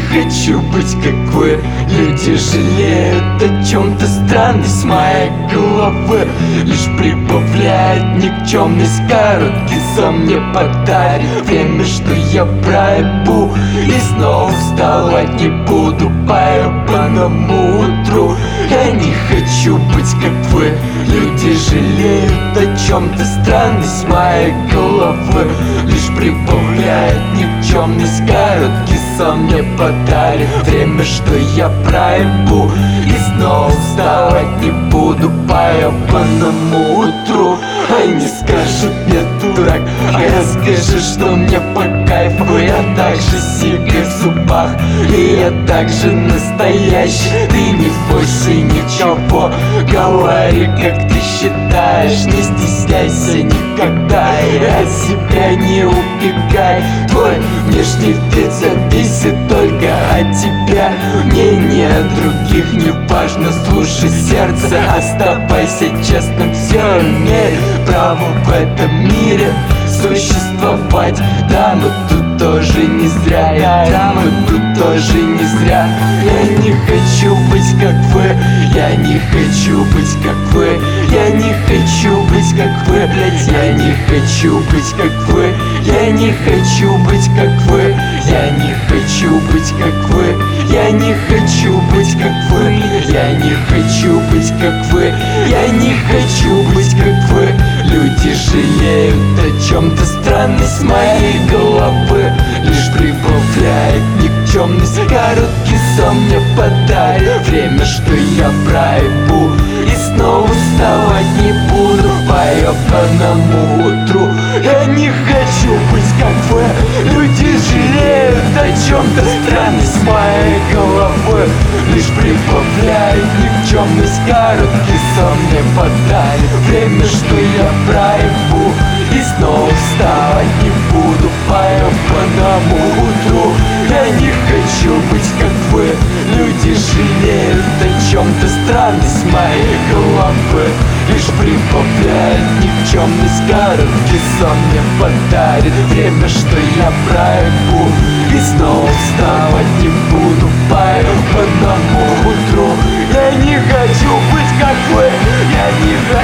хочу быть как вы. Люди жалеют о чем-то, странность моей головы лишь прибавляет никчемность. Короткий сон мне подарит время, что я проебу и снова вставать не буду по ебаному утру. Я не хочу быть как вы. Люди жалеют о чем-то, странность моей головы лишь прибавляет никчемность. Короткий сон мне подарит время, что я проебу и снова вставать не буду по ебаному утру. Они скажут мне дурак, а я скажу, что мне по кайфу. Я также сигарет в зубах, и я также настоящий. Ты не бойся ничего, говори, как ты считаешь. Не стесняйся никогда и от себя не убегай. Твой внешний вид зависит только от тебя. Мнение других не важно, слушай сердце, оставайся честным. Все имеет право в этом мире существовать. Да, но тут тоже не зря. Да, но тут тоже не зря. Я не хочу быть как вы. Я не хочу быть как вы. Я не хочу быть как вы, блять. Я не хочу быть как вы. Я не хочу быть как вы. Я не хочу быть как вы. Я не хочу быть как вы. Я не хочу быть как вы. Я не хочу быть как вы. Люди жалеют о чем-то, странность моей головы лишь прибавляет никчемность. Короткий сон мне подарит время, что я проебу и снова вставать не буду по ебаному утру. Я не хочу быть как вы. Люди жалеют о чем-то, странность моей головы лишь прибавляет никчемность. Короткий сон мне подарит время, что я проебу и снова вставать не буду по ебаному утру. Я не хочу быть как вы. Люди жалеют о чем-то, странность моей головы лишь прибавляет никчемность. Короткий сон мне подарит время, что я проебу и снова вставать не буду по ебаному утру. Я не хочу быть как вы. Я не хочу